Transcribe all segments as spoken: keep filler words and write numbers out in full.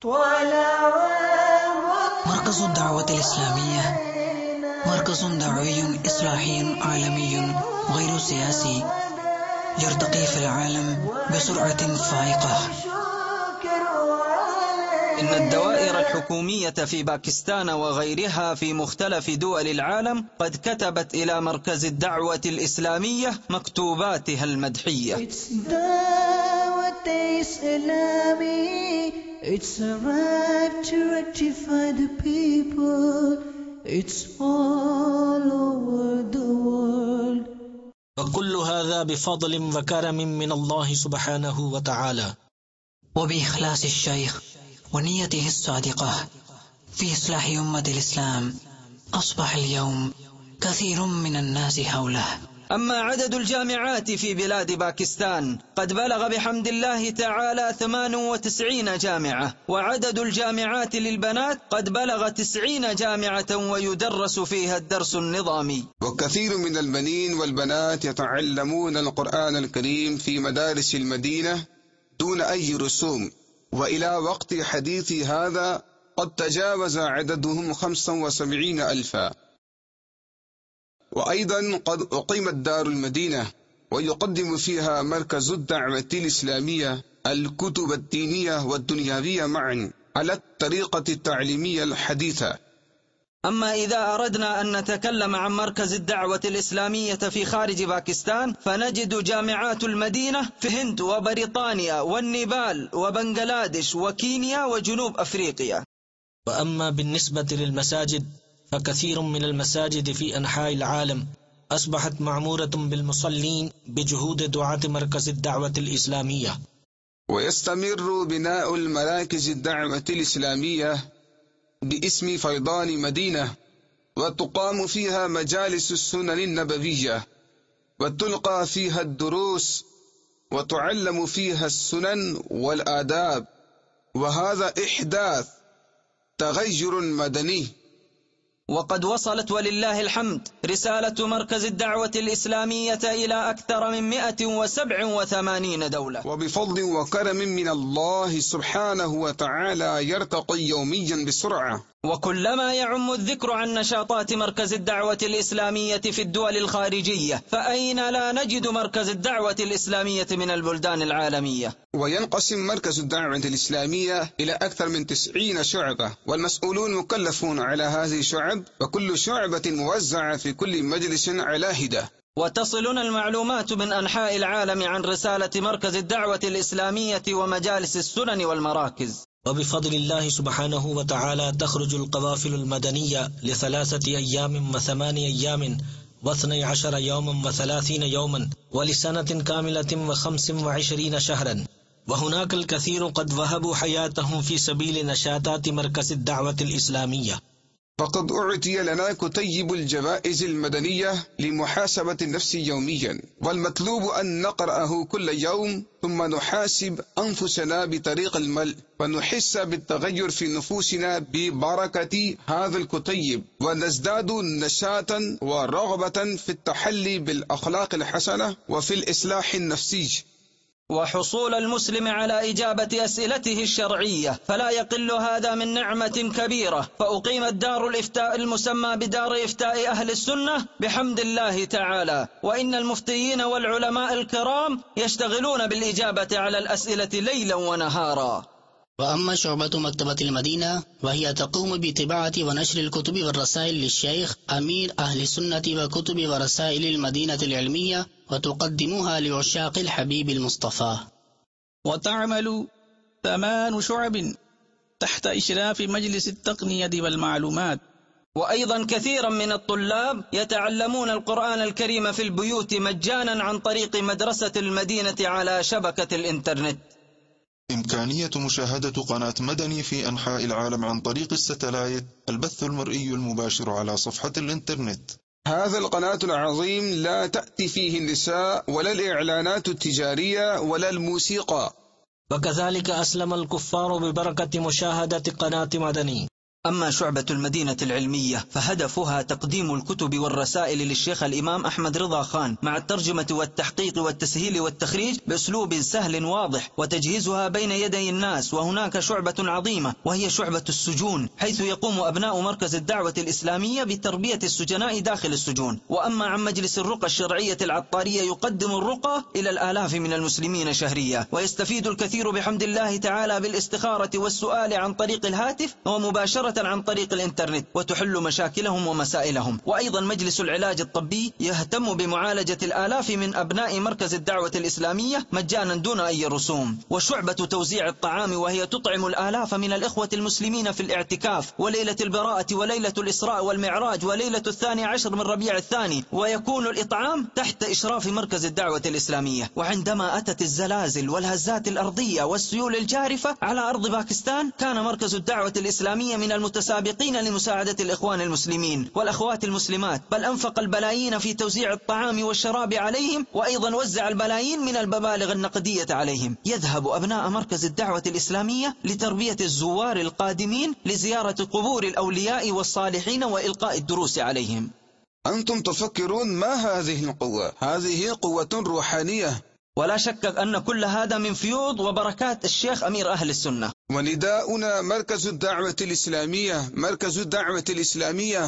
مركز الدعوة الإسلامية مركز دعوي إصلاحي عالمي غير سياسي يرتقي في العالم بسرعة فائقة. إن الدوائر الحكومية في باكستان وغيرها في مختلف دول العالم قد كتبت إلى مركز الدعوة الإسلامية مكتوباتها المدحية. It's a right to rectify the people. It's all over the world. وكل هذا بفضل وكرم من الله سبحانه وتعالى، وبإخلاص الشيخ ونيته الصادقة في إصلاح أمة الإسلام أصبح اليوم كثير من الناس حوله. أما عدد الجامعات في بلاد باكستان قد بلغ بحمد الله تعالى ثمان وتسعين جامعة، وعدد الجامعات للبنات قد بلغ تسعين جامعة ويدرس فيها الدرس النظامي. وكثير من البنين والبنات يتعلمون القرآن الكريم في مدارس المدينة دون أي رسوم، وإلى وقت حديثي هذا قد تجاوز عددهم خمسة وسبعين ألفا. وأيضا قد أقيمت دار المدينة ويقدم فيها مركز الدعوة الإسلامية الكتب الدينية والدنيوية معا على الطريقة التعليمية الحديثة. أما إذا أردنا أن نتكلم عن مركز الدعوة الإسلامية في خارج باكستان فنجد جامعات المدينة في الهند وبريطانيا والنيبال وبنغلاديش وكينيا وجنوب أفريقيا. وأما بالنسبة للمساجد فكثير من المساجد في أنحاء العالم أصبحت معمورة بالمصلين بجهود دعاة مركز الدعوة الإسلامية. ويستمر بناء المراكز الدعوة الإسلامية باسم فيضان مدينة، وتقام فيها مجالس السنن النبوية، وتلقى فيها الدروس، وتعلم فيها السنن والآداب، وهذا إحداث تغير مدني. وقد وصلت ولله الحمد رسالة مركز الدعوة الإسلامية إلى أكثر من مئة وسبع وثمانين دولة، وبفضل وكرم من الله سبحانه وتعالى يرتقي يوميا بسرعة. وكلما يعم الذكر عن نشاطات مركز الدعوة الإسلامية في الدول الخارجية فأين لا نجد مركز الدعوة الإسلامية من البلدان العالمية. وينقسم مركز الدعوة الإسلامية إلى أكثر من تسعين شعبة، والمسؤولون مكلفون على هذه الشعب، وكل شعبة موزعة في كل مجلس على هدة. وتصلنا المعلومات من أنحاء العالم عن رسالة مركز الدعوة الإسلامية ومجالس السنن والمراكز. وبفضل الله سبحانه وتعالى تخرج القوافل المدنية لثلاثة أيام وثمانية أيام واثني عشر يوما وثلاثين يوما ولسنة كاملة وخمس وعشرين شهرا، وهناك الكثير قد وهبوا حياتهم في سبيل نشاطات مركز الدعوة الإسلامية. فقد أعطي لنا كتيب الجوائز المدنية لمحاسبة النفس يوميا، والمطلوب أن نقرأه كل يوم ثم نحاسب أنفسنا بطريق الملء، ونحس بالتغير في نفوسنا ببركة هذا الكتيب، ونزداد نشاطا ورغبة في التحلي بالأخلاق الحسنة وفي الإصلاح النفسي. وحصول المسلم على إجابة أسئلته الشرعية فلا يقل هذا من نعمة كبيرة. فأقيمت دار الإفتاء المسمى بدار إفتاء أهل السنة بحمد الله تعالى، وإن المفتيين والعلماء الكرام يشتغلون بالإجابة على الأسئلة ليلا ونهارا. وأما شعبة مكتبة المدينة وهي تقوم بطباعة ونشر الكتب والرسائل للشيخ أمير أهل السنة وكتب ورسائل المدينة العلمية، وتقدمها لعشاق الحبيب المصطفى. وتعمل ثمان شعب تحت إشراف مجلس التقنية والمعلومات. وأيضا كثيرا من الطلاب يتعلمون القرآن الكريم في البيوت مجانا عن طريق مدرسة المدينة على شبكة الإنترنت. إمكانية مشاهدة قناة مدني في أنحاء العالم عن طريق الستلايت، البث المرئي المباشر على صفحة الإنترنت. هذا القناة العظيم لا تأتي فيه النساء ولا الإعلانات التجارية ولا الموسيقى. وكذلك أسلم الكفار ببركة مشاهدة قناة مدني. أما شعبة المدينة العلمية فهدفها تقديم الكتب والرسائل للشيخ الإمام أحمد رضا خان مع الترجمة والتحقيق والتسهيل والتخريج بأسلوب سهل واضح، وتجهيزها بين يدي الناس. وهناك شعبة عظيمة وهي شعبة السجون، حيث يقوم أبناء مركز الدعوة الإسلامية بتربية السجناء داخل السجون. وأما عن مجلس الرقى الشرعية العطارية يقدم الرقى إلى الآلاف من المسلمين شهريا، ويستفيد الكثير بحمد الله تعالى بالاستخارة والسؤال عن طريق الهاتف ومباشرة عن طريق الإنترنت، وتحل مشاكلهم ومسائلهم. وأيضا مجلس العلاج الطبي يهتم بمعالجة الآلاف من أبناء مركز الدعوة الإسلامية مجانا دون أي رسوم. وشعبة توزيع الطعام، وهي تطعم الآلاف من الإخوة المسلمين في الاعتكاف وليلة البراءة وليلة الإسراء والمعراج وليلة الثاني عشر من ربيع الثاني، ويكون الإطعام تحت إشراف مركز الدعوة الإسلامية. وعندما أتت الزلازل والهزات الأرضية والسيول الجارفة على أرض باكستان، كان مركز الدعوة الإسلامية من المتسابقين لمساعدة الإخوان المسلمين والأخوات المسلمات، بل أنفق البلايين في توزيع الطعام والشراب عليهم، وأيضا وزع البلايين من المبالغ النقدية عليهم. يذهب أبناء مركز الدعوة الإسلامية لتربية الزوار القادمين لزيارة قبور الأولياء والصالحين وإلقاء الدروس عليهم. أنتم تفكرون ما هذه القوة؟ هذه قوة روحانية، ولا شك أن كل هذا من فيوض وبركات الشيخ أمير أهل السنة. ونداؤنا مركز الدعوة الإسلامية، مركز الدعوة الإسلامية.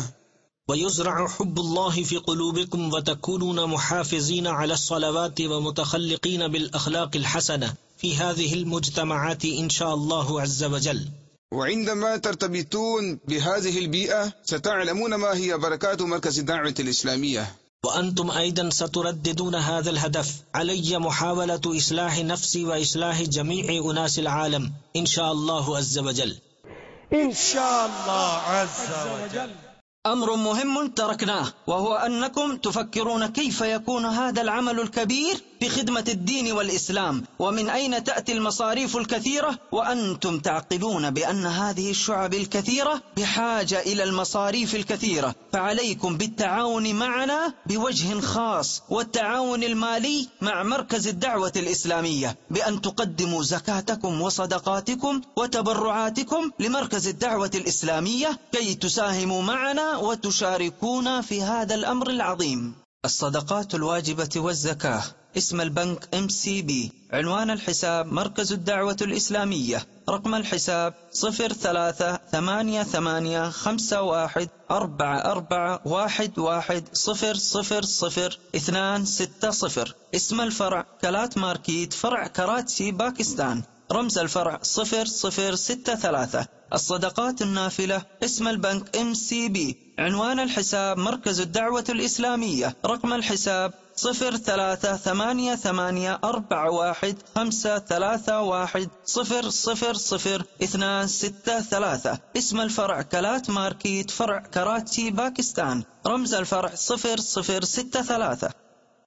ويزرع حب الله في قلوبكم وتكونون محافظين على الصلوات ومتخلقين بالأخلاق الحسنة في هذه المجتمعات إن شاء الله عز وجل. وعندما ترتبطون بهذه البيئة ستعلمون ما هي بركات مركز الدعوة الإسلامية. وأنتم أيضا سترددون هذا الهدف. علي محاولة إصلاح نفسي وإصلاح جميع أناس العالم إن شاء الله عز وجل. إن شاء الله عز وجل. أمر مهم تركناه، وهو أنكم تفكرون كيف يكون هذا العمل الكبير في خدمة الدين والإسلام، ومن أين تأتي المصاريف الكثيرة، وأنتم تعقلون بأن هذه الشعب الكثيرة بحاجة إلى المصاريف الكثيرة. فعليكم بالتعاون معنا بوجه خاص، والتعاون المالي مع مركز الدعوة الإسلامية، بأن تقدموا زكاتكم وصدقاتكم وتبرعاتكم لمركز الدعوة الإسلامية كي تساهموا معنا وتشاركونا في هذا الأمر العظيم. الصدقات الواجبة والزكاة. اسم البنك إم سي بي. عنوان الحساب مركز الدعوة الإسلامية. رقم الحساب صفر ثلاثة ثمانية ثمانية خمسة واحد أربعة أربعة واحد واحد صفر صفر صفر اثنان ستة صفر. اسم الفرع كلات ماركيت، فرع كراتشي باكستان. رمز الفرع صفر صفر ستة ثلاثة. الصدقات النافلة. اسم البنك إم سي بي. عنوان الحساب مركز الدعوة الإسلامية. رقم الحساب صفر ثلاثة ثمانية ثمانية أربعة واحد خمسة ثلاثة واحد صفر صفر صفر اثنان ستة ثلاثة. اسم الفرع كلات ماركيت، فرع كراتشي باكستان. رمز الفرع صفر صفر ستة ثلاثة.